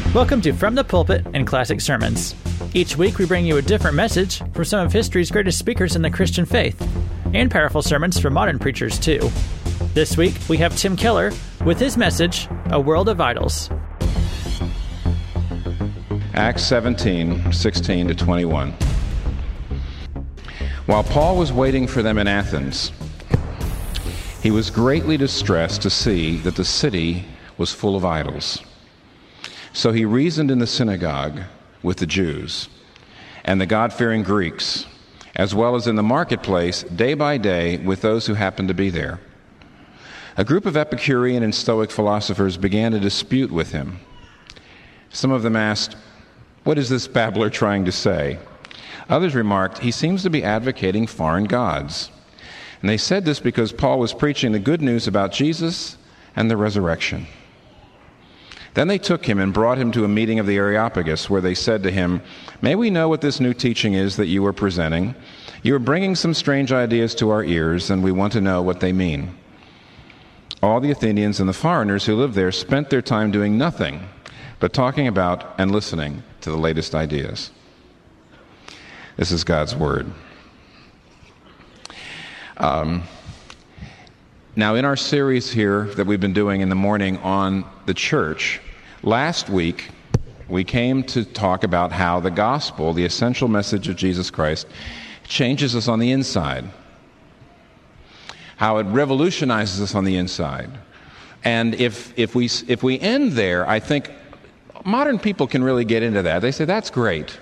Welcome to From the Pulpit and Classic Sermons. Each week we bring you a different message from some of history's greatest speakers in the Christian faith, and powerful sermons from modern preachers too. This week we have Tim Keller with his message, A World of Idols. Acts 17, 16 to 21. While Paul was waiting for them in Athens, he was greatly distressed to see that the city was full of idols. So he reasoned in the synagogue with the Jews and the God-fearing Greeks, as well as in the marketplace day by day with those who happened to be there. A group of Epicurean and Stoic philosophers began to dispute with him. Some of them asked, "What is this babbler trying to say?" Others remarked, "He seems to be advocating foreign gods." And they said this because Paul was preaching the good news about Jesus and the resurrection. Then they took him and brought him to a meeting of the Areopagus, where they said to him, "May we know what this new teaching is that you are presenting? You are bringing some strange ideas to our ears, and we want to know what they mean." All the Athenians and the foreigners who lived there spent their time doing nothing but talking about and listening to the latest ideas. This is God's Word. Now, in our series here that we've been doing in the morning on the church, last week we came to talk about how the gospel, the essential message of Jesus Christ, changes us on the inside, how it revolutionizes us on the inside. And if we end there, I think modern people can really get into that. They say, that's great.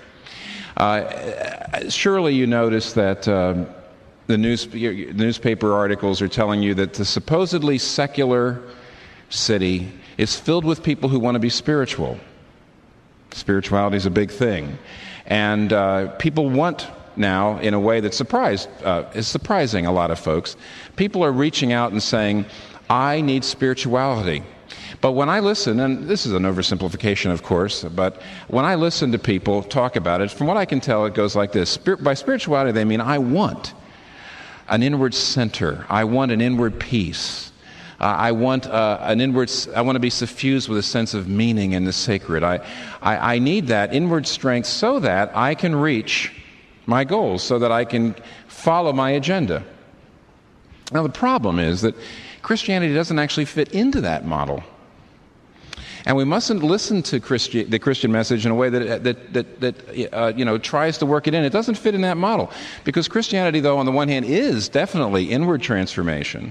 Surely you notice that the newspaper articles are telling you that the supposedly secular city is filled with people who want to be spiritual. Spirituality is a big thing. And people want now, in a way that is surprising a lot of folks, people are reaching out and saying, I need spirituality. But when I listen, and this is an oversimplification, of course, but when I listen to people talk about it, from what I can tell, it goes like this. By spirituality, they mean I want an inward center. I want an inward peace. I want to be suffused with a sense of meaning in the sacred. I need that inward strength so that I can reach my goals, so that I can follow my agenda. Now, the problem is that Christianity doesn't actually fit into that model. And we mustn't listen to the Christian message in a way that tries to work it in. It doesn't fit in that model. Because Christianity, though, on the one hand, is definitely inward transformation.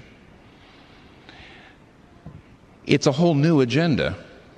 It's a whole new agenda.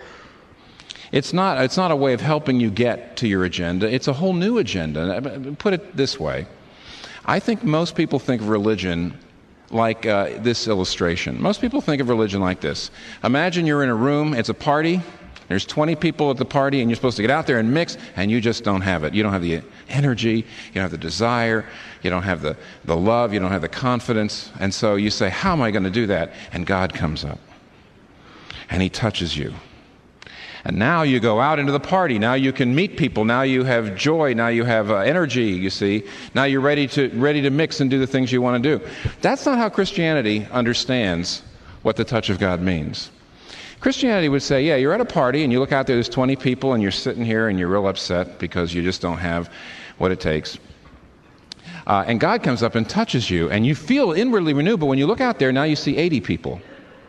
It's not a way of helping you get to your agenda. It's a whole new agenda. Put it this way. I think most people think of religion like this illustration. Most people think of religion like this. Imagine you're in a room, it's a party, there's 20 people at the party, and you're supposed to get out there and mix, and you just don't have it. You don't have the energy, you don't have the desire, you don't have the love, you don't have the confidence, and so you say, how am I going to do that? And God comes up, and He touches you. And now you go out into the party. Now you can meet people. Now you have joy. Now you have energy, you see. Now you're ready to mix and do the things you want to do. That's not how Christianity understands what the touch of God means. Christianity would say, yeah, you're at a party and you look out there's 20 people and you're sitting here and you're real upset because you just don't have what it takes. And God comes up and touches you and you feel inwardly renewed. But when you look out there, now you see 80 people.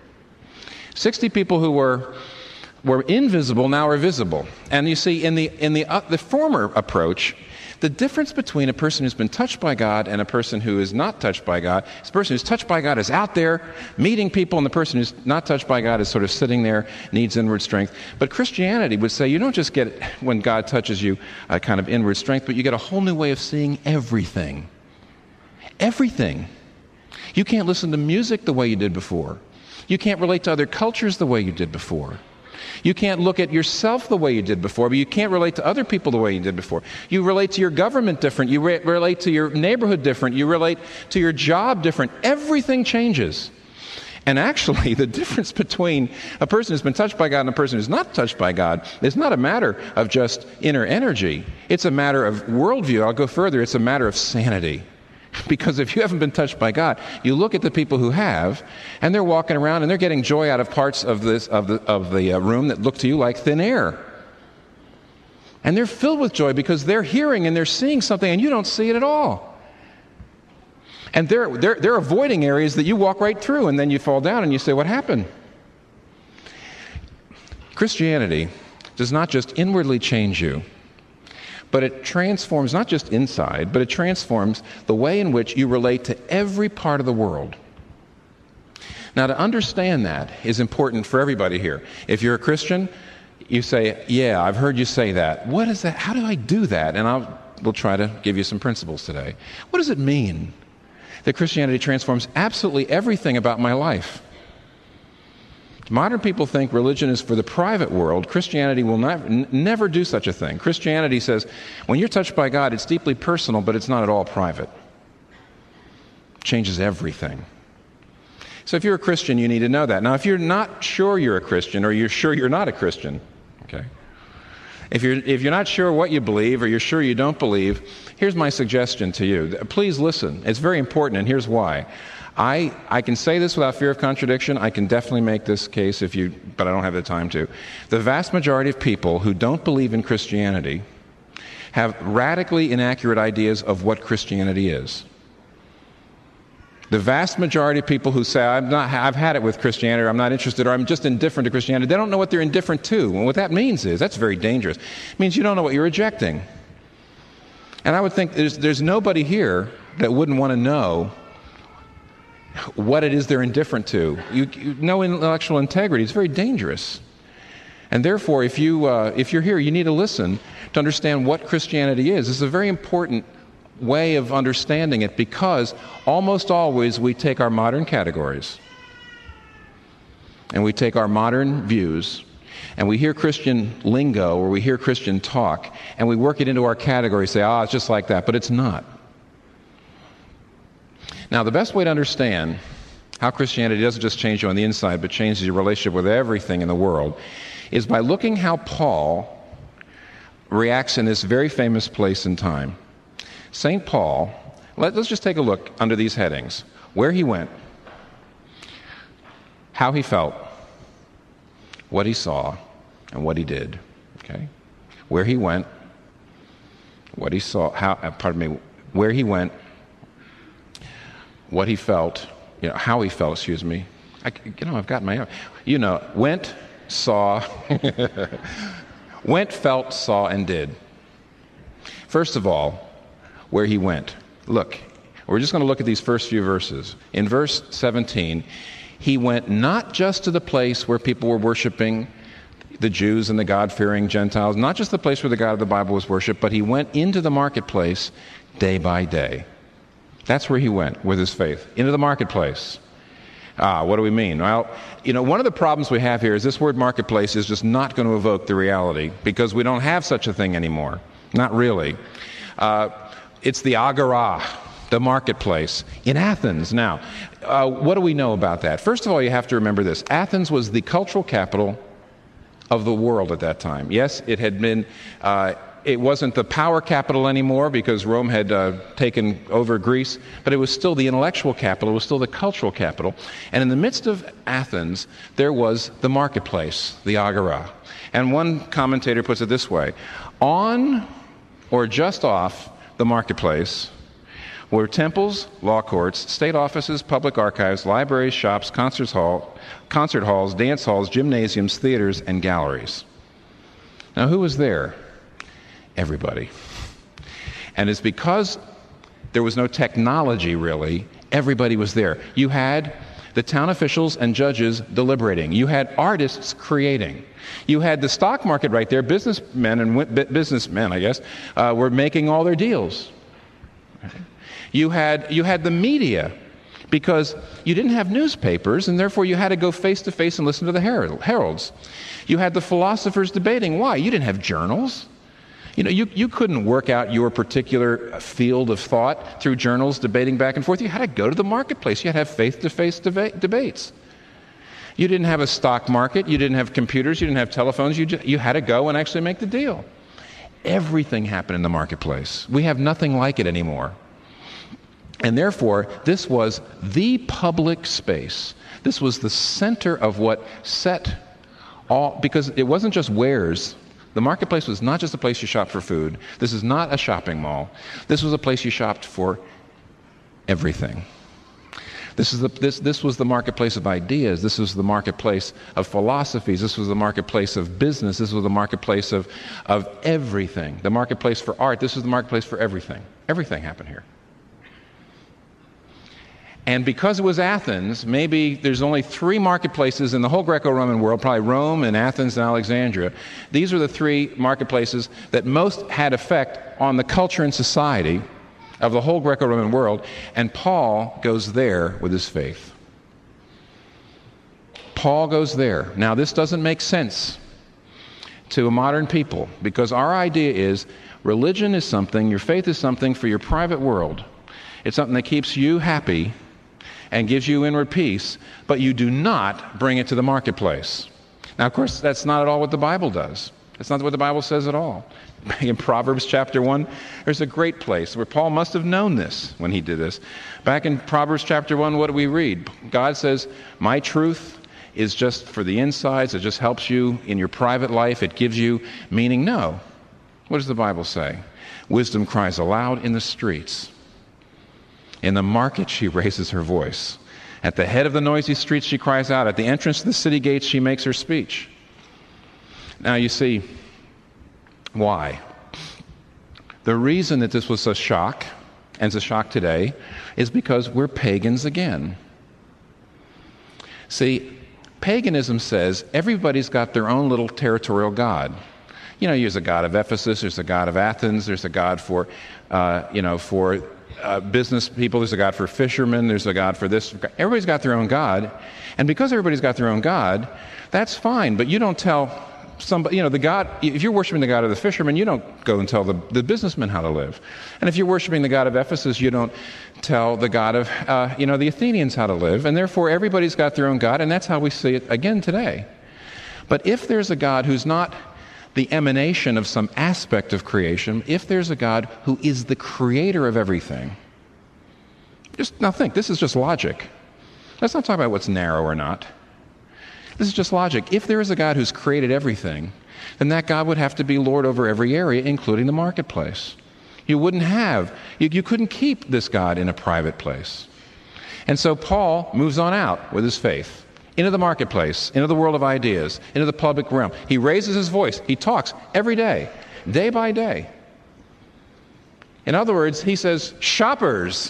60 people who were invisible now are visible. And you see, in the former approach, the difference between a person who's been touched by God and a person who is not touched by God, the person who's touched by God is out there meeting people, and the person who's not touched by God is sort of sitting there, needs inward strength. But Christianity would say you don't just get, when God touches you, a kind of inward strength, but you get a whole new way of seeing everything. Everything. You can't listen to music the way you did before. You can't relate to other cultures the way you did before. You can't look at yourself the way you did before, but you can't relate to other people the way you did before. You relate to your government different. You relate to your neighborhood different. You relate to your job different. Everything changes. And actually, the difference between a person who's been touched by God and a person who's not touched by God is not a matter of just inner energy. It's a matter of worldview. I'll go further. It's a matter of sanity. Because if you haven't been touched by God, you look at the people who have, and they're walking around and they're getting joy out of parts of the room that look to you like thin air. And they're filled with joy because they're hearing and they're seeing something and you don't see it at all. And they're avoiding areas that you walk right through, and then you fall down and you say, what happened? Christianity does not just inwardly change you, but it transforms not just inside, but it transforms the way in which you relate to every part of the world. Now, to understand that is important for everybody here. If you're a Christian, you say, yeah, I've heard you say that. What is that? How do I do that? And we'll try to give you some principles today. What does it mean that Christianity transforms absolutely everything about my life? Modern people think religion is for the private world. Christianity will never do such a thing. Christianity says, when you're touched by God, it's deeply personal, but it's not at all private. It changes everything. So if you're a Christian, you need to know that. Now, if you're not sure you're a Christian, or you're sure you're not a Christian, okay? If you're not sure what you believe, or you're sure you don't believe, here's my suggestion to you. Please listen. It's very important, and here's why. I can say this without fear of contradiction. I can definitely make this case but I don't have the time to. The vast majority of people who don't believe in Christianity have radically inaccurate ideas of what Christianity is. The vast majority of people who say, I've had it with Christianity, or I'm not interested, or I'm just indifferent to Christianity, they don't know what they're indifferent to. And what that means is, that's very dangerous. It means you don't know what you're rejecting. And I would think there's nobody here that wouldn't want to know what it is they're indifferent to. No intellectual integrity. It's very dangerous. And therefore, if you're here, you need to listen to understand what Christianity is. This is a very important way of understanding it, because almost always we take our modern categories and we take our modern views and we hear Christian lingo or we hear Christian talk and we work it into our categories, say, it's just like that, but it's not. Now, the best way to understand how Christianity doesn't just change you on the inside, but changes your relationship with everything in the world, is by looking how Paul reacts in this very famous place and time. St. Paul, let's just take a look under these headings. Where he went, how he felt, what he saw, and what he did. Okay? Where he went, what he saw, where he went, what he felt, how he felt, excuse me. I've got my, went, saw, went, felt, saw, and did. First of all, where he went. Look, we're just going to look at these first few verses. In verse 17, he went not just to the place where people were worshiping, the Jews and the God-fearing Gentiles, not just the place where the God of the Bible was worshipped, but he went into the marketplace day by day. That's where he went with his faith, into the marketplace. What do we mean? Well, one of the problems we have here is this word marketplace is just not going to evoke the reality, because we don't have such a thing anymore. Not really. It's the agora, the marketplace, in Athens. Now, what do we know about that? First of all, you have to remember this. Athens was the cultural capital of the world at that time. Yes, it had been... It wasn't the power capital anymore because Rome had taken over Greece, but it was still the intellectual capital, it was still the cultural capital. And in the midst of Athens, there was the marketplace, the agora. And one commentator puts it this way: on or just off the marketplace were temples, law courts, state offices, public archives, libraries, shops, concert halls, dance halls, gymnasiums, theaters, and galleries. Now, who was there? Everybody. And it's because there was no technology, really, everybody was there. You had the town officials and judges deliberating. You had artists creating. You had the stock market right there. Businessmen, I guess, were making all their deals. You had the media, because you didn't have newspapers, and therefore you had to go face to face and listen to the heralds. You had the philosophers debating. Why? You didn't have journals. You couldn't work out your particular field of thought through journals debating back and forth. You had to go to the marketplace. You had to have face-to-face debates. You didn't have a stock market. You didn't have computers. You didn't have telephones. You had to go and actually make the deal. Everything happened in the marketplace. We have nothing like it anymore. And therefore, this was the public space. This was the center of what set all, because it wasn't just wares The marketplace was not just a place you shopped for food. This is not a shopping mall. This was a place you shopped for everything. This was the marketplace of ideas. This was the marketplace of philosophies. This was the marketplace of business. This was the marketplace of everything. The marketplace for art. This was the marketplace for everything. Everything happened here. And because it was Athens, maybe there's only 3 marketplaces in the whole Greco-Roman world, probably Rome and Athens and Alexandria. These are the 3 marketplaces that most had effect on the culture and society of the whole Greco-Roman world, and Paul goes there with his faith. Paul goes there. Now, this doesn't make sense to a modern people, because our idea is religion is something, your faith is something for your private world. It's something that keeps you happy and gives you inward peace, but you do not bring it to the marketplace. Now, of course, that's not at all what the Bible does. That's not what the Bible says at all. In Proverbs chapter 1, there's a great place where Paul must have known this when he did this. Back in Proverbs chapter 1, what do we read? God says, my truth is just for the insides. It just helps you in your private life. It gives you meaning. No. What does the Bible say? Wisdom cries aloud in the streets. In the market she raises her voice. At the head of the noisy streets she cries out. At the entrance to the city gates she makes her speech. Now you see, why? The reason that this was a shock, and it's a shock today, is because we're pagans again. See, paganism says everybody's got their own little territorial god. You know, there's a god of Ephesus, there's a god of Athens, there's a god for business people, there's a god for fishermen, there's a god for this. Everybody's got their own god, and because everybody's got their own god, that's fine, but you don't tell somebody, the God, if you're worshiping the God of the fishermen, you don't go and tell the businessmen how to live. And if you're worshiping the God of Ephesus, you don't tell the God of, the Athenians how to live. And therefore, everybody's got their own God, and that's how we see it again today. But if there's a God who's not the emanation of some aspect of creation, if there's a God who is the creator of everything, now think, this is just logic. Let's not talk about what's narrow or not. This is just logic. If there is a God who's created everything, then that God would have to be Lord over every area, including the marketplace. You couldn't keep this God in a private place. And so Paul moves on out with his faith into the marketplace, into the world of ideas, into the public realm. He raises his voice. He talks every day by day. In other words, he says, shoppers.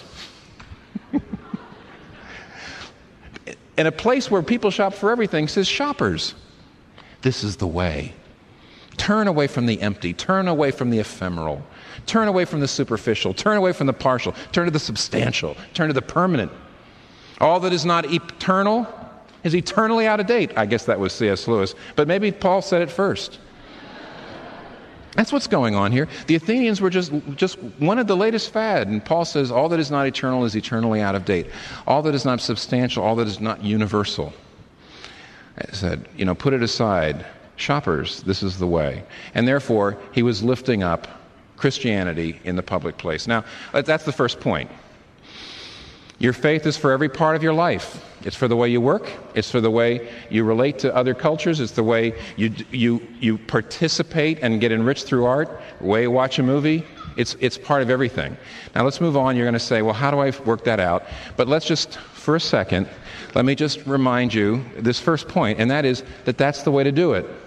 In a place where people shop for everything, says shoppers. This is the way. Turn away from the empty. Turn away from the ephemeral. Turn away from the superficial. Turn away from the partial. Turn to the substantial. Turn to the permanent. All that is not eternal is eternally out of date. I guess that was C.S. Lewis, but maybe Paul said it first. That's what's going on here. The Athenians were just wanted the latest fad, and Paul says all that is not eternal is eternally out of date. All that is not substantial, all that is not universal. I said, put it aside. Shoppers, this is the way. And therefore, he was lifting up Christianity in the public place. Now, that's the first point. Your faith is for every part of your life. It's for the way you work. It's for the way you relate to other cultures. It's the way you participate and get enriched through art, the way you watch a movie. It's part of everything. Now let's move on. You're going to say, well, how do I work that out? But let's just, for a second, let me just remind you this first point, and that is that that's the way to do it.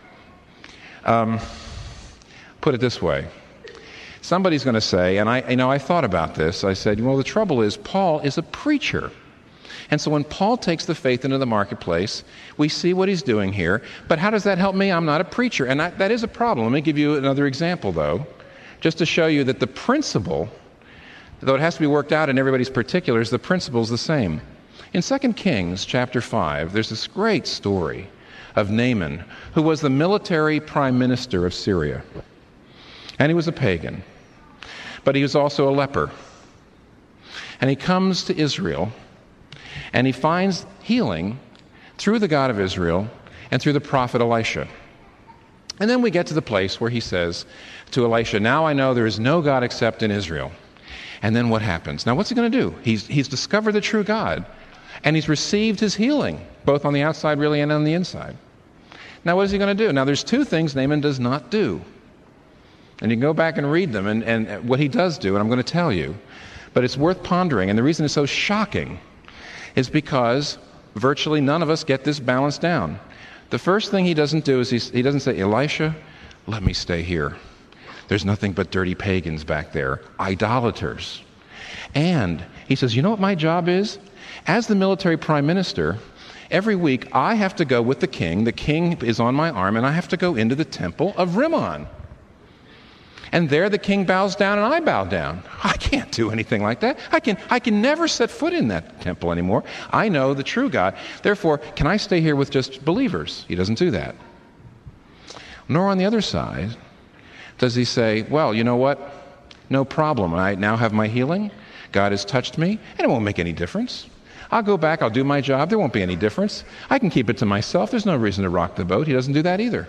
Put it this way. Somebody's going to say, and I thought about this, I said, well, the trouble is Paul is a preacher. And so when Paul takes the faith into the marketplace, we see what he's doing here. But how does that help me? I'm not a preacher. And that is a problem. Let me give you another example, though, just to show you that the principle, though it has to be worked out in everybody's particulars, the principle is the same. In 2 Kings chapter 5, there's this great story of Naaman, who was the military prime minister of Syria. And he was a pagan. But he was also a leper. And he comes to Israel, and he finds healing through the God of Israel and through the prophet Elisha. And then we get to the place where he says to Elisha, now I know there is no God except in Israel. And then what happens? Now what's he going to do? He's discovered the true God, and he's received his healing, both on the outside really and on the inside. Now, what is he going to do? Now, there's two things Naaman does not do. And you can go back and read them and what he does do, and I'm going to tell you. But it's worth pondering. And the reason it's so shocking is because virtually none of us get this balance down. The first thing he doesn't do is he doesn't say, Elisha, let me stay here. There's nothing but dirty pagans back there, idolaters. And he says, you know what my job is? As the military prime minister, every week I have to go with the king. The king is on my arm, and I have to go into the temple of Rimmon. And there the king bows down and I bow down. I can't do anything like that. I can never set foot in that temple anymore. I know the true God. Therefore, can I stay here with just believers? He doesn't do that. Nor on the other side does he say, well, you know what? No problem. I now have my healing. God has touched me, and it won't make any difference. I'll go back. I'll do my job. There won't be any difference. I can keep it to myself. There's no reason to rock the boat. He doesn't do that either.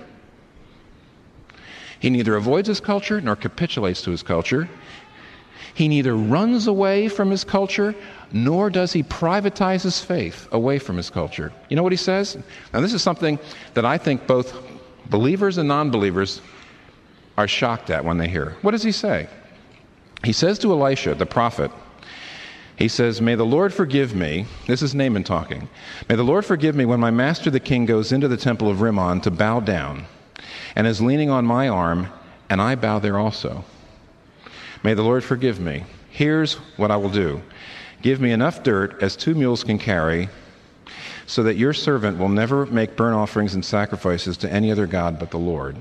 He neither avoids his culture nor capitulates to his culture. He neither runs away from his culture nor does he privatize his faith away from his culture. You know what he says? Now, this is something that I think both believers and non-believers are shocked at when they hear. What does he say? He says to Elisha, the prophet, he says, may the Lord forgive me. This is Naaman talking. May the Lord forgive me when my master the king goes into the temple of Rimmon to bow down and is leaning on my arm, and I bow there also. May the Lord forgive me. Here's what I will do. Give me enough dirt as 2 mules can carry, so that your servant will never make burnt offerings and sacrifices to any other god but the Lord.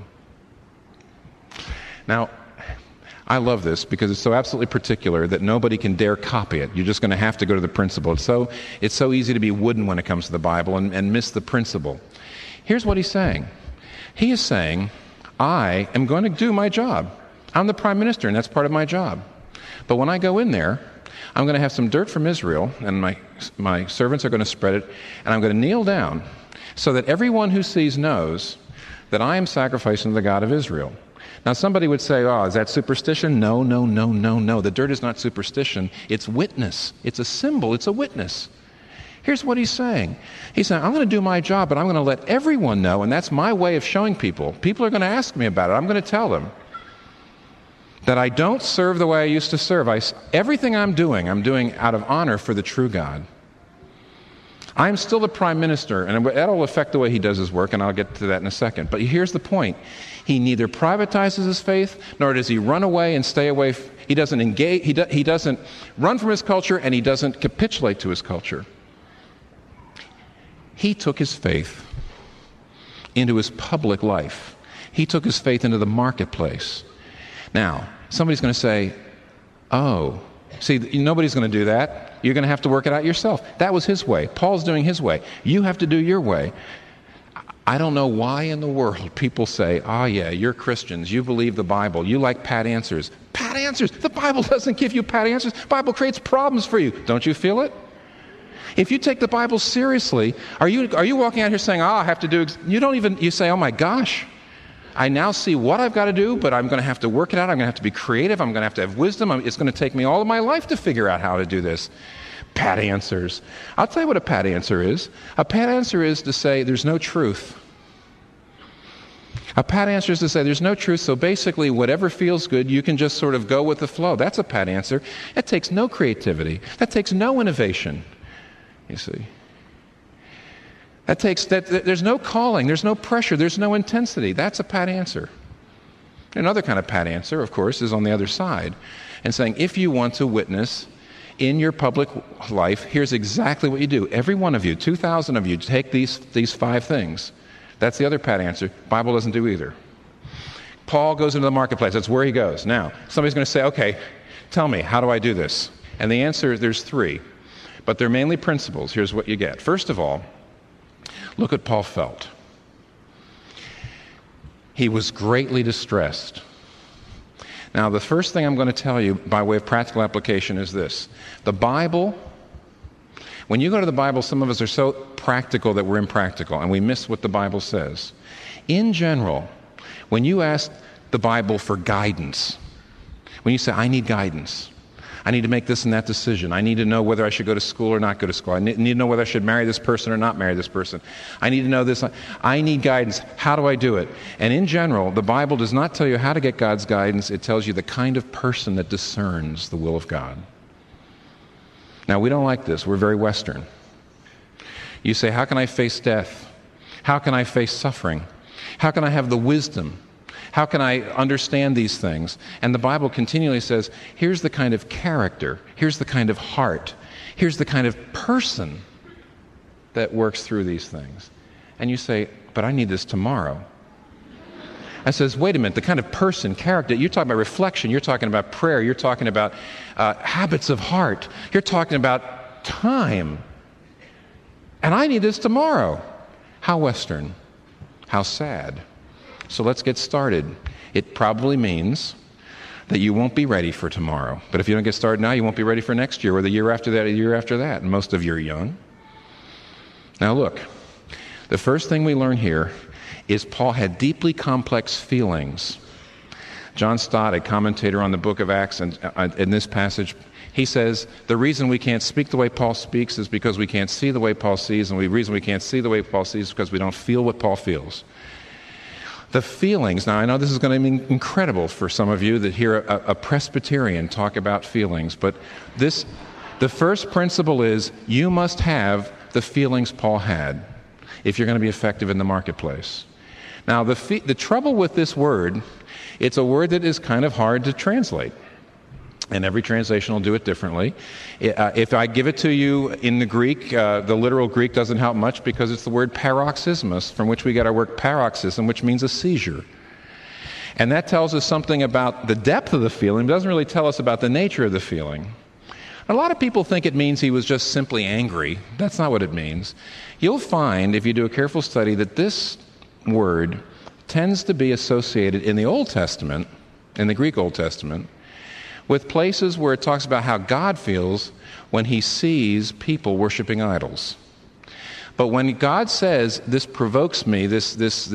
Now, I love this because it's so absolutely particular that nobody can dare copy it. You're just going to have to go to the principle. It's so easy to be wooden when it comes to the Bible and miss the principle. Here's what he's saying. He is saying, I am going to do my job. I'm the prime minister, and that's part of my job. But when I go in there, I'm going to have some dirt from Israel, and my servants are going to spread it, and I'm going to kneel down so that everyone who sees knows that I am sacrificing to the God of Israel. Now, somebody would say, oh, is that superstition? No. The dirt is not superstition. It's witness. It's a symbol. It's a witness. Here's what he's saying. He's saying, I'm going to do my job, but I'm going to let everyone know, and that's my way of showing people. People are going to ask me about it. I'm going to tell them that I don't serve the way I used to serve. Everything I'm doing out of honor for the true God. I'm still the prime minister, and that'll affect the way he does his work, and I'll get to that in a second. But here's the point. He neither privatizes his faith, nor does he run away and stay away. He doesn't engage. He doesn't run from his culture, and he doesn't capitulate to his culture. He took his faith into his public life. He took his faith into the marketplace. Now, somebody's going to say, oh, see, nobody's going to do that. You're going to have to work it out yourself. That was his way. Paul's doing his way. You have to do your way. I don't know why in the world people say, oh yeah, you're Christians. You believe the Bible. You like pat answers. Pat answers. The Bible doesn't give you pat answers. The Bible creates problems for you. Don't you feel it? If you take the Bible seriously, are you walking out here saying, I have to do, you say, oh my gosh, I now see what I've got to do, but I'm going to have to work it out. I'm going to have to be creative. I'm going to have wisdom. It's going to take me all of my life to figure out how to do this. Pat answers. I'll tell you what a pat answer is. A pat answer is to say there's no truth. A pat answer is to say there's no truth, so basically whatever feels good, you can just sort of go with the flow. That's a pat answer. That takes no creativity. That takes no innovation. You see, there's no calling, there's no pressure, there's no intensity. That's a pat answer. Another kind of pat answer, of course, is on the other side and saying, if you want to witness in your public life, here's exactly what you do. Every one of you, 2,000 of you, take these 5 things. That's the other pat answer. Bible doesn't do either. Paul goes into the marketplace. That's where he goes. Now, somebody's going to say, okay, tell me, how do I do this? And the answer, there's 3. But they're mainly principles. Here's what you get. First of all, look what Paul felt. He was greatly distressed. Now, the first thing I'm going to tell you by way of practical application is this. The Bible, when you go to the Bible, some of us are so practical that we're impractical, and we miss what the Bible says. In general, when you ask the Bible for guidance, when you say, I need guidance, I need to make this and that decision. I need to know whether I should go to school or not go to school. I need to know whether I should marry this person or not marry this person. I need to know this. I need guidance. How do I do it? And in general, the Bible does not tell you how to get God's guidance. It tells you the kind of person that discerns the will of God. Now, we don't like this. We're very Western. You say, how can I face death? How can I face suffering? How can I have the wisdom? How can I understand these things? And the Bible continually says, here's the kind of character, here's the kind of heart, here's the kind of person that works through these things. And you say, but I need this tomorrow. I says, wait a minute, the kind of person, character, you're talking about reflection, you're talking about prayer, you're talking about habits of heart, you're talking about time. And I need this tomorrow. How Western, how sad. So let's get started. It probably means that you won't be ready for tomorrow. But if you don't get started now, you won't be ready for next year or the year after that or the year after that. And most of you are young. Now look, the first thing we learn here is Paul had deeply complex feelings. John Stott, a commentator on the book of Acts, and in this passage, he says, the reason we can't speak the way Paul speaks is because we can't see the way Paul sees, and the reason we can't see the way Paul sees is because we don't feel what Paul feels. The feelings, now I know this is going to be incredible for some of you that hear a Presbyterian talk about feelings, but the first principle is you must have the feelings Paul had if you're going to be effective in the marketplace. Now the trouble with this word, it's a word that is kind of hard to translate. And every translation will do it differently. If I give it to you in the Greek, the literal Greek doesn't help much because it's the word paroxysmos, from which we get our word paroxysm, which means a seizure. And that tells us something about the depth of the feeling, but doesn't really tell us about the nature of the feeling. A lot of people think it means he was just simply angry. That's not what it means. You'll find, if you do a careful study, that this word tends to be associated in the Old Testament, in the Greek Old Testament, with places where it talks about how God feels when he sees people worshiping idols. But when God says, this provokes me, when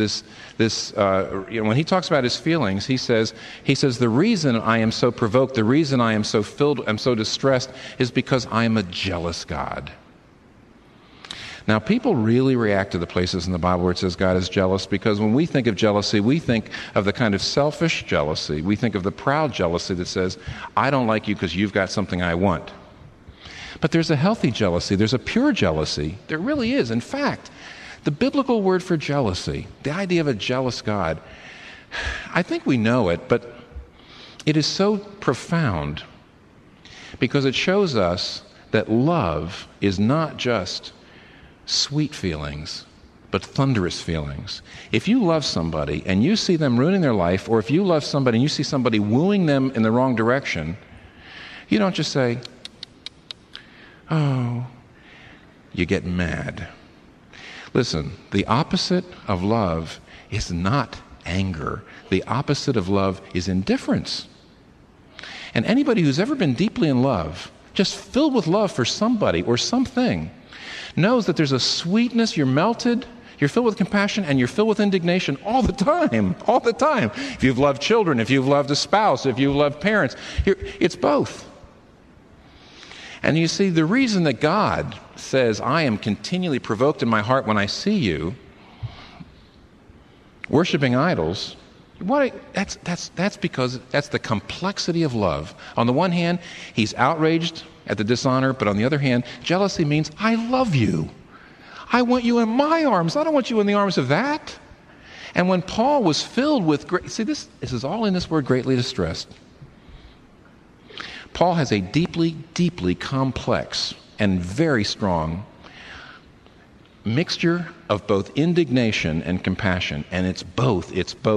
he talks about his feelings, he says, the reason I am so provoked, the reason I am so filled, I'm so distressed, is because I am a jealous God. Now, people really react to the places in the Bible where it says God is jealous because when we think of jealousy, we think of the kind of selfish jealousy. We think of the proud jealousy that says, I don't like you because you've got something I want. But there's a healthy jealousy. There's a pure jealousy. There really is. In fact, the biblical word for jealousy, the idea of a jealous God, I think we know it, but it is so profound because it shows us that love is not just sweet feelings, but thunderous feelings. If you love somebody and you see them ruining their life, or if you love somebody and you see somebody wooing them in the wrong direction, you don't just say, oh, you get mad. Listen, the opposite of love is not anger. The opposite of love is indifference. And anybody who's ever been deeply in love, just filled with love for somebody or something, knows that there's a sweetness, you're melted, you're filled with compassion, and you're filled with indignation all the time. If you've loved children, if you've loved a spouse, if you've loved parents, it's both. And you see, the reason that God says, I am continually provoked in my heart when I see you worshiping idols, that's because that's the complexity of love. On the one hand, he's outraged at the dishonor, but on the other hand, jealousy means I love you. I want you in my arms. I don't want you in the arms of that. And when Paul was filled with this is all in this word, greatly distressed. Paul has a deeply, deeply complex and very strong mixture of both indignation and compassion, and it's both.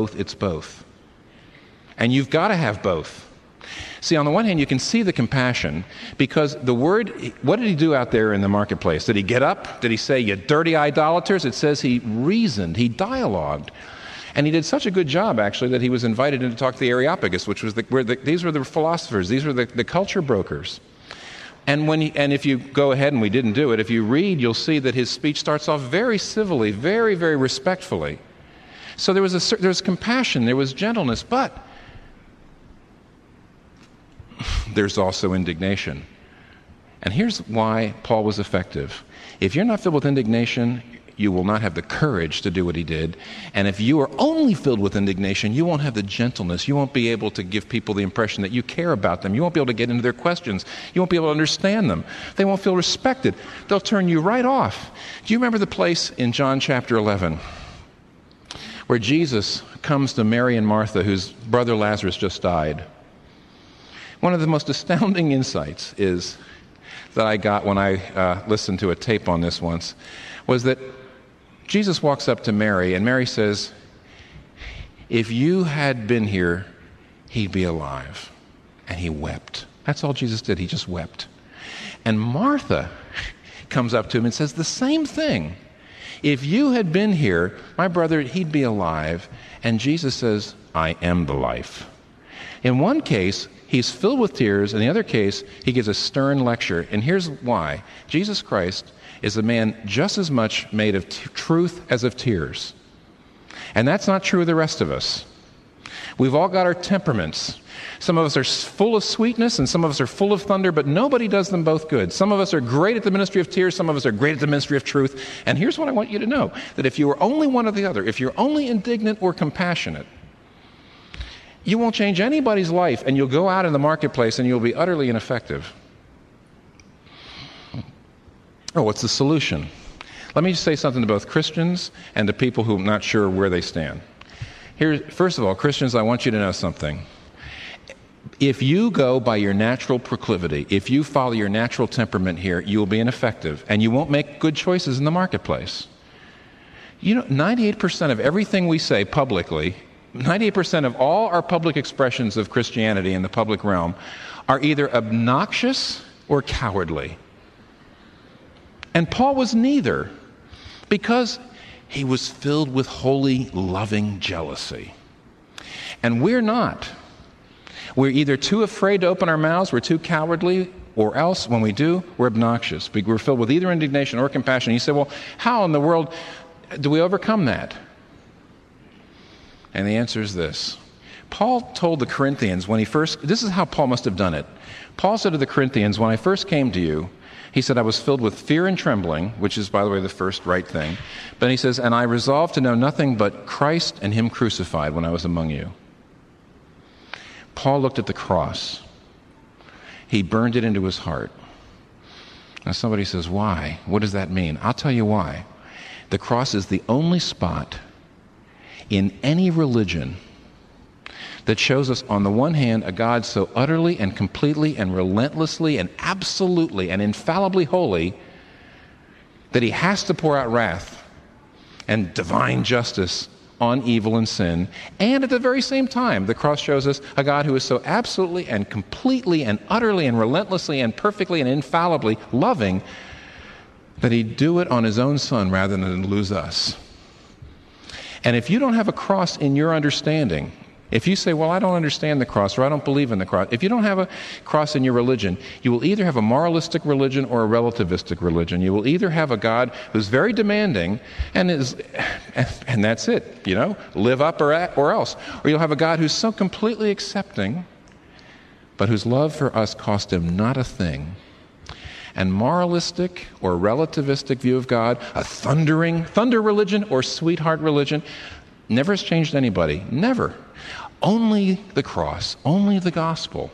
And you've got to have both. See, on the one hand, you can see the compassion because the word, what did he do out there in the marketplace? Did he get up? Did he say, you dirty idolaters? It says he reasoned, he dialogued. And he did such a good job, actually, that he was invited in to talk to the Areopagus, which was these were the philosophers, these were the culture brokers. And if you go ahead, and we didn't do it, if you read, you'll see that his speech starts off very civilly, very, very respectfully. So there was compassion, there was gentleness, but there's also indignation. And here's why Paul was effective. If you're not filled with indignation, you will not have the courage to do what he did. And if you are only filled with indignation, you won't have the gentleness. You won't be able to give people the impression that you care about them. You won't be able to get into their questions. You won't be able to understand them. They won't feel respected. They'll turn you right off. Do you remember the place in John chapter 11 where Jesus comes to Mary and Martha, whose brother Lazarus just died? One of the most astounding insights is that I got when I listened to a tape on this once was that Jesus walks up to Mary, and Mary says, "If you had been here, he'd be alive." And he wept. That's all Jesus did. He just wept. And Martha comes up to him and says the same thing. "If you had been here, my brother, he'd be alive." And Jesus says, "I am the life." In one case, he's filled with tears. In the other case, he gives a stern lecture. And here's why. Jesus Christ is a man just as much made of truth as of tears. And that's not true of the rest of us. We've all got our temperaments. Some of us are full of sweetness and some of us are full of thunder, but nobody does them both good. Some of us are great at the ministry of tears, some of us are great at the ministry of truth. And here's what I want you to know, that if you are only one or the other, if you're only indignant or compassionate, you won't change anybody's life, and you'll go out in the marketplace and you'll be utterly ineffective. Oh, what's the solution? Let me just say something to both Christians and to people who are not sure where they stand. Here, first of all, Christians, I want you to know something. If you go by your natural proclivity, if you follow your natural temperament here, you will be ineffective, and you won't make good choices in the marketplace. You know, 98% of everything we say publicly, 98% of all our public expressions of Christianity in the public realm are either obnoxious or cowardly. And Paul was neither, because he was filled with holy, loving jealousy. And we're not. We're either too afraid to open our mouths, we're too cowardly, or else, when we do, we're obnoxious. We're filled with either indignation or compassion. You say, well, how in the world do we overcome that? And the answer is this. Paul told the Corinthians when this is how Paul must have done it. Paul said to the Corinthians, when I first came to you, he said, I was filled with fear and trembling, which is, by the way, the first right thing. But he says, and I resolved to know nothing but Christ and him crucified when I was among you. Paul looked at the cross. He burned it into his heart. Now somebody says, why? What does that mean? I'll tell you why. The cross is the only spot in any religion that shows us, on the one hand, a God so utterly and completely and relentlessly and absolutely and infallibly holy that he has to pour out wrath and divine justice on evil and sin. And at the very same time, the cross shows us a God who is so absolutely and completely and utterly and relentlessly and perfectly and infallibly loving that he'd do it on his own Son rather than lose us. And if you don't have a cross in your understanding, if you say, well, I don't understand the cross, or I don't believe in the cross, if you don't have a cross in your religion, you will either have a moralistic religion or a relativistic religion. You will either have a God who's very demanding and that's it, you know, live up or else. Or you'll have a God who's so completely accepting, but whose love for us cost him not a thing. And moralistic or relativistic view of God, a thunder religion or sweetheart religion, never has changed anybody. Never. Only the cross, only the gospel.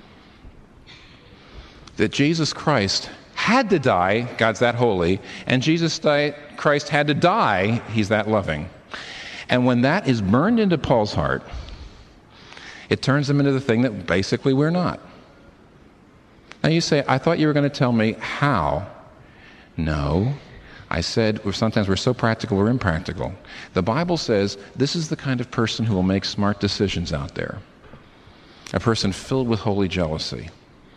That Jesus Christ had to die, God's that holy, and Christ had to die, he's that loving. And when that is burned into Paul's heart, it turns him into the thing that basically we're not. Now you say, I thought you were going to tell me how. No. I said, sometimes we're so practical or impractical. The Bible says this is the kind of person who will make smart decisions out there. A person filled with holy jealousy.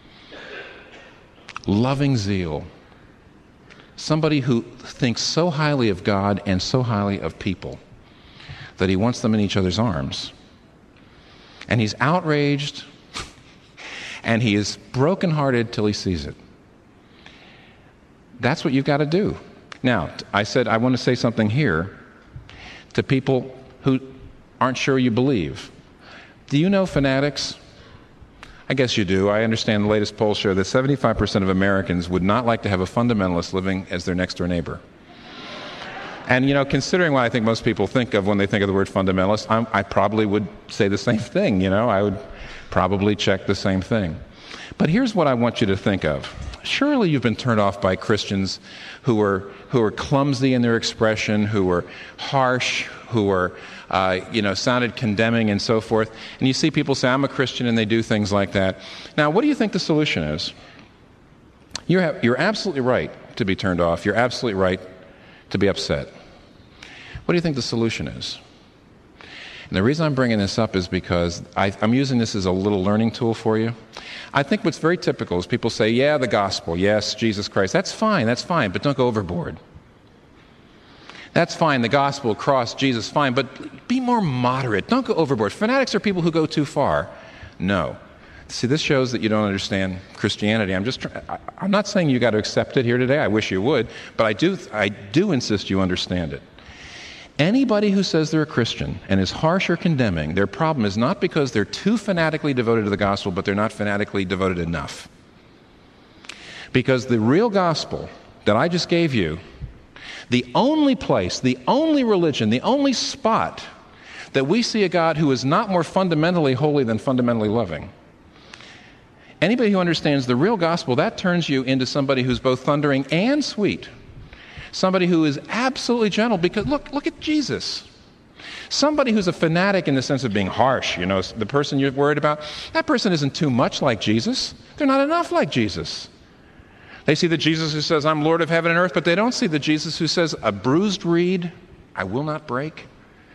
Loving zeal. Somebody who thinks so highly of God and so highly of people that he wants them in each other's arms. And he's outraged and he is brokenhearted till he sees it. That's what you've got to do. Now, I said I want to say something here to people who aren't sure you believe. Do you know fanatics? I guess you do. I understand the latest polls show that 75% of Americans would not like to have a fundamentalist living as their next-door neighbor. And, considering what I think most people think of when they think of the word fundamentalist, I probably would say the same thing, I would probably check the same thing. But here's what I want you to think of. Surely you've been turned off by Christians who are clumsy in their expression, who are harsh, who are, sounded condemning and so forth. And you see people say, I'm a Christian, and they do things like that. Now, what do you think the solution is? You're absolutely right to be turned off. You're absolutely right to be upset. What do you think the solution is? And the reason I'm bringing this up is because I'm using this as a little learning tool for you. I think what's very typical is people say, yeah, the gospel, yes, Jesus Christ. That's fine, but don't go overboard. That's fine, the gospel, cross, Jesus, fine, but be more moderate. Don't go overboard. Fanatics are people who go too far. No. See, this shows that you don't understand Christianity. I'm not saying you got to accept it here today. I wish you would, but I do insist you understand it. Anybody who says they're a Christian and is harsh or condemning, their problem is not because they're too fanatically devoted to the gospel, but they're not fanatically devoted enough. Because the real gospel that I just gave you, the only place, the only religion, the only spot that we see a God who is not more fundamentally holy than fundamentally loving. Anybody who understands the real gospel, that turns you into somebody who's both thundering and sweet. Somebody who is absolutely gentle, because look at Jesus. Somebody who's a fanatic in the sense of being harsh, the person you're worried about, that person isn't too much like Jesus. They're not enough like Jesus. They see the Jesus who says, I'm Lord of heaven and earth, but they don't see the Jesus who says, a bruised reed I will not break.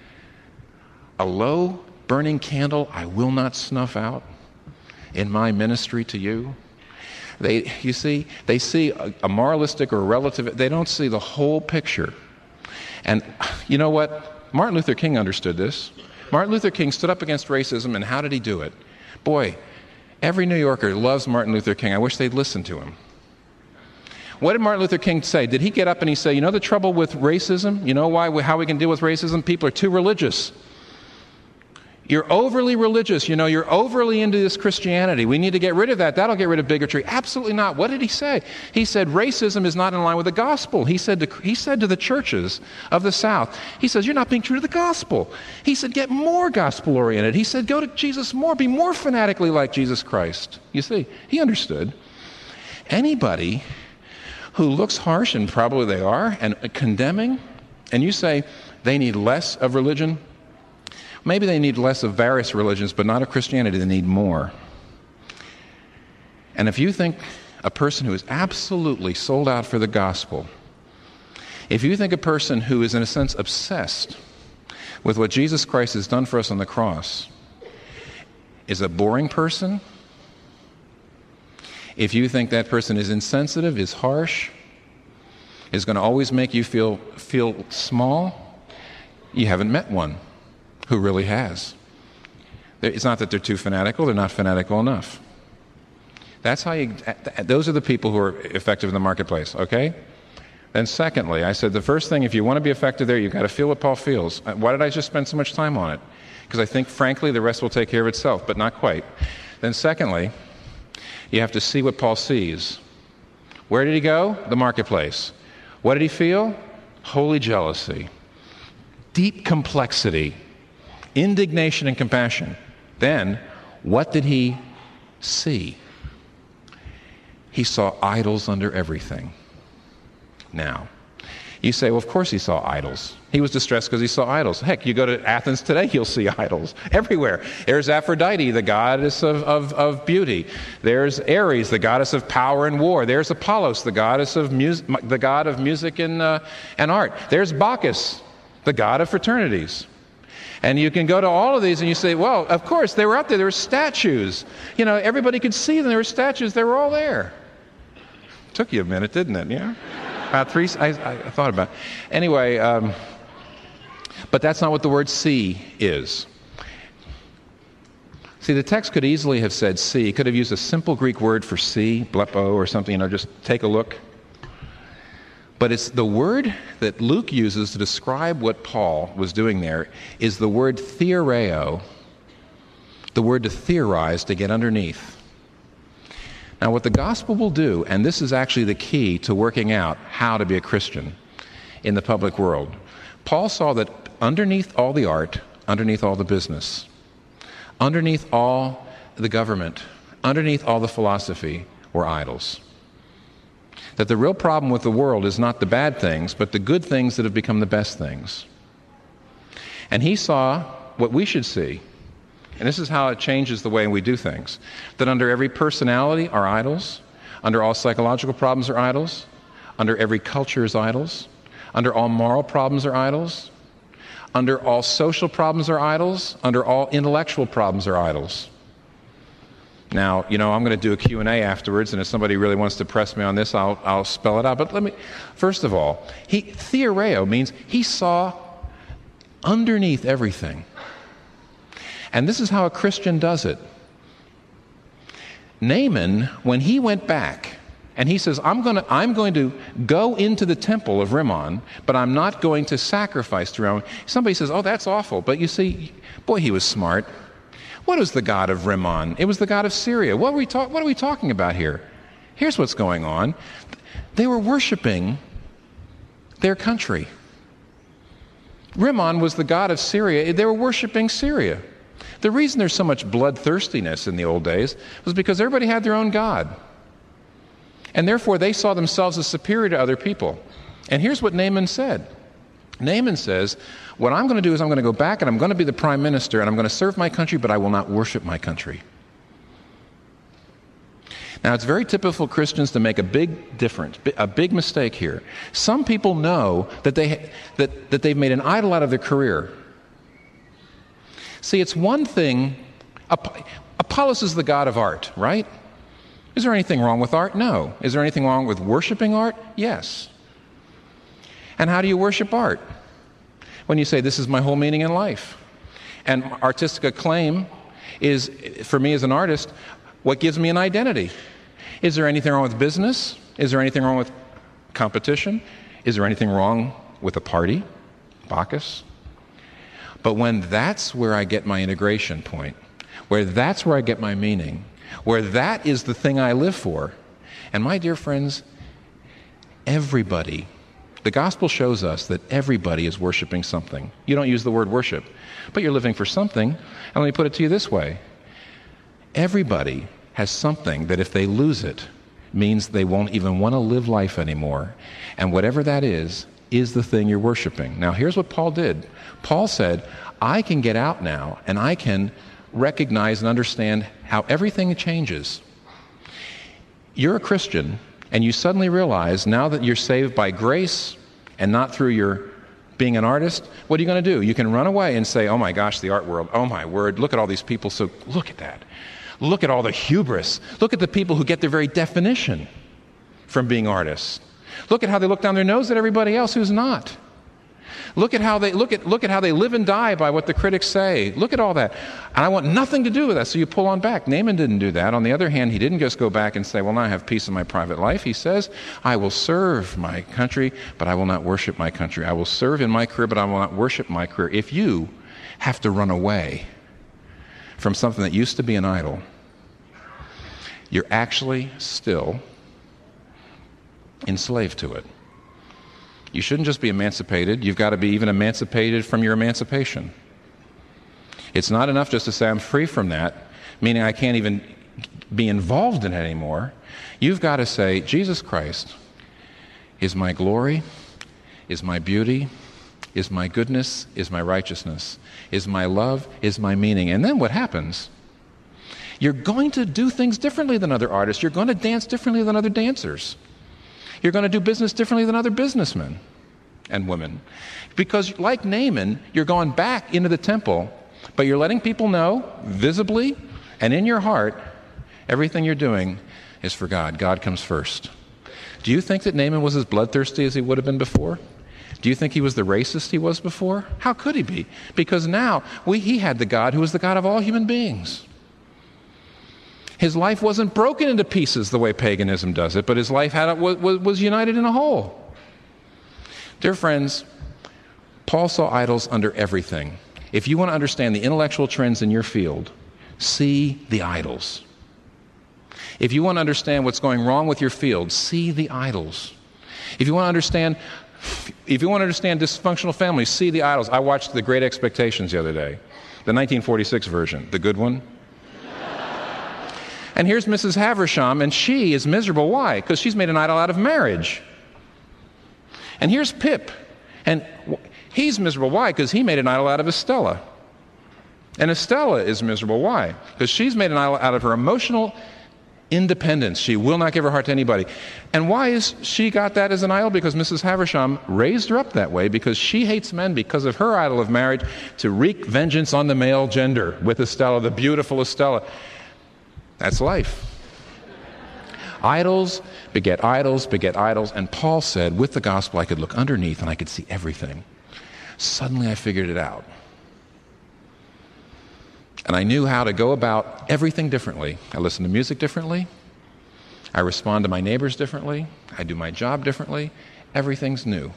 A low burning candle I will not snuff out in my ministry to you. They see a moralistic or a relative, they don't see the whole picture. And you know what? Martin Luther King understood this. Martin Luther King stood up against racism, and how did he do it? Boy, every New Yorker loves Martin Luther King. I wish they'd listen to him. What did Martin Luther King say? Did he get up and he say, the trouble with racism? How we can deal with racism? People are too religious. You're overly religious. You're overly into this Christianity. We need to get rid of that. That'll get rid of bigotry. Absolutely not. What did he say? He said racism is not in line with the gospel. He said to the churches of the South, he says, you're not being true to the gospel. He said, get more gospel-oriented. He said, go to Jesus more. Be more fanatically like Jesus Christ. You see, he understood. Anybody who looks harsh, and probably they are, and condemning, and you say they need less of religion, maybe they need less of various religions, but not of Christianity. They need more. And if you think a person who is absolutely sold out for the gospel, if you think a person who is in a sense obsessed with what Jesus Christ has done for us on the cross is a boring person, if you think that person is insensitive, is harsh, is going to always make you feel small, you haven't met one who really has. It's not that they're too fanatical, they're not fanatical enough. Those are the people who are effective in the marketplace, okay? Then secondly, I said the first thing, if you want to be effective there, you've got to feel what Paul feels. Why did I just spend so much time on it? Because I think, frankly, the rest will take care of itself, but not quite. Then secondly, you have to see what Paul sees. Where did he go? The marketplace. What did he feel? Holy jealousy, deep complexity, indignation and compassion. Then, what did he see? He saw idols under everything. Now, you say, well, of course he saw idols. He was distressed because he saw idols. Heck, you go to Athens today, you'll see idols everywhere. There's Aphrodite, the goddess of beauty. There's Ares, the goddess of power and war. There's Apollos, the goddess of the god of music and art. There's Bacchus, the god of fraternities. And you can go to all of these and you say, well, of course, they were out there. There were statues. Everybody could see them. There were statues. They were all there. Took you a minute, didn't it? Yeah. About three, I thought about it. Anyway, but that's not what the word see is. See, the text could easily have said see. It could have used a simple Greek word for see, blepo or something, just take a look. But it's the word that Luke uses to describe what Paul was doing there is the word theoreo, the word to theorize, to get underneath. Now, what the gospel will do, and this is actually the key to working out how to be a Christian in the public world, Paul saw that underneath all the art, underneath all the business, underneath all the government, underneath all the philosophy were idols. That the real problem with the world is not the bad things, but the good things that have become the best things. And he saw what we should see, and this is how it changes the way we do things, that under every personality are idols, under all psychological problems are idols, under every culture is idols, under all moral problems are idols, under all social problems are idols, under all intellectual problems are idols. Now, I'm going to do a Q&A afterwards, and if somebody really wants to press me on this, I'll spell it out. But first of all, theoreo means he saw underneath everything. And this is how a Christian does it. Naaman, when he went back, and he says, I'm going to go into the temple of Rimmon, but I'm not going to sacrifice to Rimmon. Somebody says, oh, that's awful. But you see, boy, he was smart. What was the god of Rimmon? It was the god of Syria. What are we talking about here? Here's what's going on. They were worshiping their country. Rimmon was the god of Syria. They were worshiping Syria. The reason there's so much bloodthirstiness in the old days was because everybody had their own god. And therefore, they saw themselves as superior to other people. And here's what Naaman said. Naaman says, what I'm going to do is I'm going to go back and I'm going to be the prime minister and I'm going to serve my country, but I will not worship my country. Now, it's very typical for Christians to make a big difference, a big mistake here. Some people know that they've made an idol out of their career. See, it's one thing, Apollos is the god of art, right? Is there anything wrong with art? No. Is there anything wrong with worshiping art? Yes. And how do you worship art? When you say, this is my whole meaning in life. And artistic acclaim is, for me as an artist, what gives me an identity. Is there anything wrong with business? Is there anything wrong with competition? Is there anything wrong with a party? Bacchus? But when that's where I get my integration point, where that's where I get my meaning, where that is the thing I live for, and my dear friends, everybody, the gospel shows us that everybody is worshiping something. You don't use the word worship, but you're living for something. And let me put it to you this way. Everybody has something that if they lose it, means they won't even want to live life anymore. And whatever that is the thing you're worshiping. Now, here's what Paul did. Paul said, I can get out now, and I can recognize and understand how everything changes. You're a Christian, and you suddenly realize now that you're saved by grace and not through your being an artist, what are you going to do? You can run away and say, oh my gosh, the art world, oh my word, look at all these people, so look at that. Look at all the hubris. Look at the people who get their very definition from being artists. Look at how they look down their nose at everybody else who's not. Look at how they live and die by what the critics say. Look at all that. And I want nothing to do with that, so you pull on back. Naaman didn't do that. On the other hand, he didn't just go back and say, well, now I have peace in my private life. He says, I will serve my country, but I will not worship my country. I will serve in my career, but I will not worship my career. If you have to run away from something that used to be an idol, you're actually still enslaved to it. You shouldn't just be emancipated. You've got to be even emancipated from your emancipation. It's not enough just to say I'm free from that, meaning I can't even be involved in it anymore. You've got to say, Jesus Christ is my glory, is my beauty, is my goodness, is my righteousness, is my love, is my meaning. And then what happens? You're going to do things differently than other artists. You're going to dance differently than other dancers. You're going to do business differently than other businessmen and women. Because like Naaman, you're going back into the temple, but you're letting people know, visibly and in your heart, everything you're doing is for God. God comes first. Do you think that Naaman was as bloodthirsty as he would have been before? Do you think he was the racist he was before? How could he be? Because now he had the God who was the God of all human beings. His life wasn't broken into pieces the way paganism does it, but his life was united in a whole. Dear friends, Paul saw idols under everything. If you want to understand the intellectual trends in your field, see the idols. If you want to understand what's going wrong with your field, see the idols. If you want to understand dysfunctional families, see the idols. I watched The Great Expectations the other day, the 1946 version, the good one. And here's Mrs. Havisham, and she is miserable. Why? Because she's made an idol out of marriage. And here's Pip, and he's miserable. Why? Because he made an idol out of Estella. And Estella is miserable. Why? Because she's made an idol out of her emotional independence. She will not give her heart to anybody. And why is she got that as an idol? Because Mrs. Havisham raised her up that way, because she hates men because of her idol of marriage, to wreak vengeance on the male gender with Estella, the beautiful Estella. That's life. Idols beget idols, beget idols. And Paul said, with the gospel, I could look underneath and I could see everything. Suddenly I figured it out. And I knew how to go about everything differently. I listen to music differently. I respond to my neighbors differently. I do my job differently. Everything's new.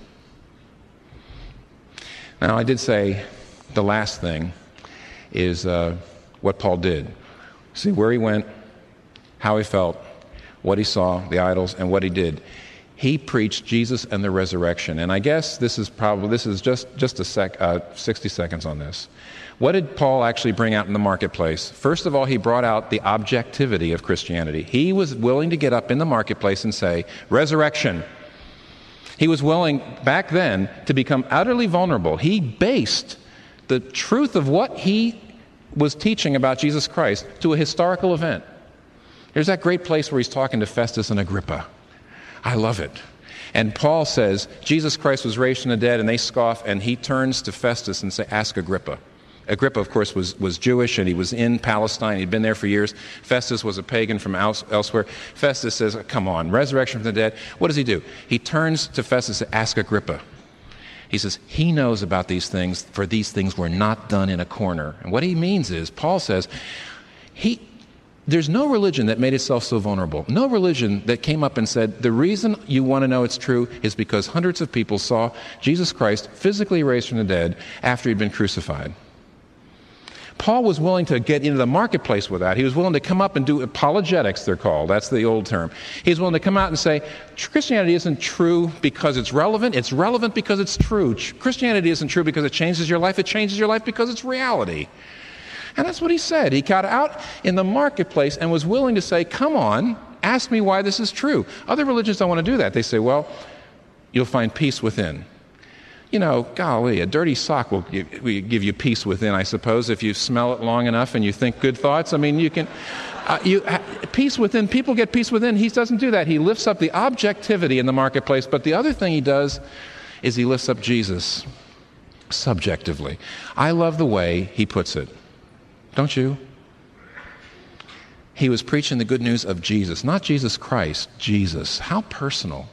Now, I did say the last thing is what Paul did. See where he went, how he felt, what he saw, the idols, and what he did. He preached Jesus and the resurrection. And I guess this is just 60 seconds on this. What did Paul actually bring out in the marketplace? First of all, he brought out the objectivity of Christianity. He was willing to get up in the marketplace and say, resurrection. He was willing back then to become utterly vulnerable. He based the truth of what he was teaching about Jesus Christ to a historical event. There's that great place where he's talking to Festus and Agrippa. I love it. And Paul says, Jesus Christ was raised from the dead, and they scoff, and he turns to Festus and says, ask Agrippa. Agrippa, of course, was Jewish, and he was in Palestine. He'd been there for years. Festus was a pagan from elsewhere. Festus says, come on, resurrection from the dead. What does he do? He turns to Festus and asks Agrippa. He says, he knows about these things, for these things were not done in a corner. And what he means is, Paul says, there's no religion that made itself so vulnerable. No religion that came up and said, the reason you want to know it's true is because hundreds of people saw Jesus Christ physically raised from the dead after he'd been crucified. Paul was willing to get into the marketplace with that. He was willing to come up and do apologetics, they're called. That's the old term. He's willing to come out and say, Christianity isn't true because it's relevant. It's relevant because it's true. Christianity isn't true because it changes your life. It changes your life because it's reality. And that's what he said. He got out in the marketplace and was willing to say, come on, ask me why this is true. Other religions don't want to do that. They say, well, you'll find peace within. You know, golly, a dirty sock will give you peace within, I suppose, if you smell it long enough and you think good thoughts. I mean, you can... peace within, people get peace within. He doesn't do that. He lifts up the objectivity in the marketplace. But the other thing he does is he lifts up Jesus subjectively. I love the way he puts it. Don't you? He was preaching the good news of Jesus, not Jesus Christ, Jesus. How personal.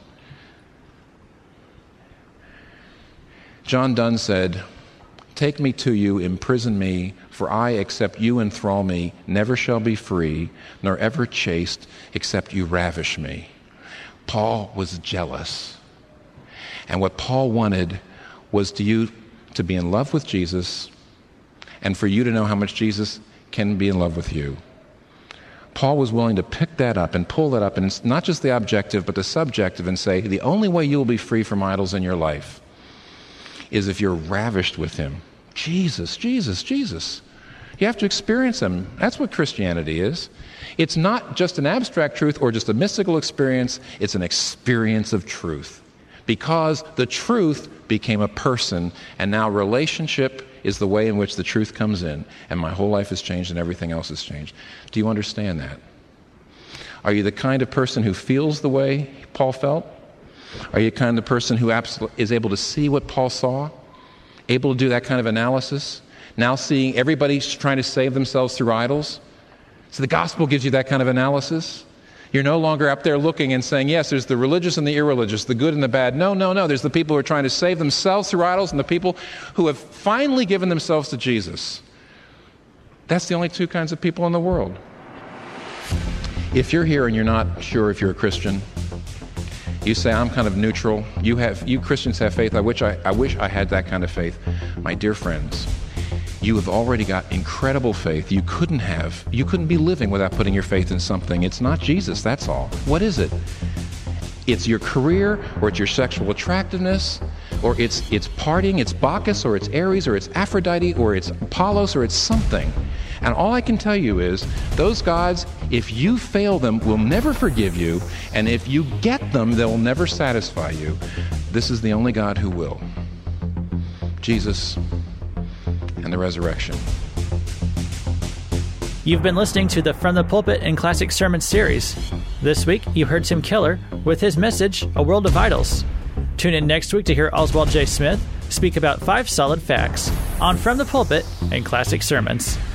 John Donne said, take me to you, imprison me, for I, except you enthrall me, never shall be free, nor ever chaste, except you ravish me. Paul was jealous. And what Paul wanted was you to be in love with Jesus, and for you to know how much Jesus can be in love with you. Paul was willing to pick that up and pull that up, and it's not just the objective, but the subjective, and say, the only way you will be free from idols in your life is if you're ravished with him. Jesus, Jesus, Jesus. You have to experience him. That's what Christianity is. It's not just an abstract truth or just a mystical experience. It's an experience of truth. Because the truth became a person, and now relationship is the way in which the truth comes in, and my whole life has changed and everything else has changed. Do you understand that? Are you the kind of person who feels the way Paul felt? Are you the kind of person who is able to see what Paul saw? Able to do that kind of analysis? Now seeing everybody trying to save themselves through idols? So the gospel gives you that kind of analysis? You're no longer up there looking and saying, yes, there's the religious and the irreligious, the good and the bad. No, no, no. There's the people who are trying to save themselves through idols and the people who have finally given themselves to Jesus. That's the only two kinds of people in the world. If you're here and you're not sure if you're a Christian, you say, I'm kind of neutral. You Christians have faith. I wish I had that kind of faith. My dear friends, you have already got incredible faith. You couldn't be living without putting your faith in something. It's not Jesus, that's all. What is it? It's your career, or it's your sexual attractiveness, or it's partying, it's Bacchus, or it's Ares, or it's Aphrodite, or it's Apollos, or it's something. And all I can tell you is, those gods, if you fail them, will never forgive you, and if you get them, they'll never satisfy you. This is the only God who will. Jesus and the resurrection. You've been listening to the From the Pulpit and Classic Sermons series. This week, you heard Tim Keller with his message, A World of Idols. Tune in next week to hear Oswald J. Smith speak about 5 solid facts on From the Pulpit and Classic Sermons.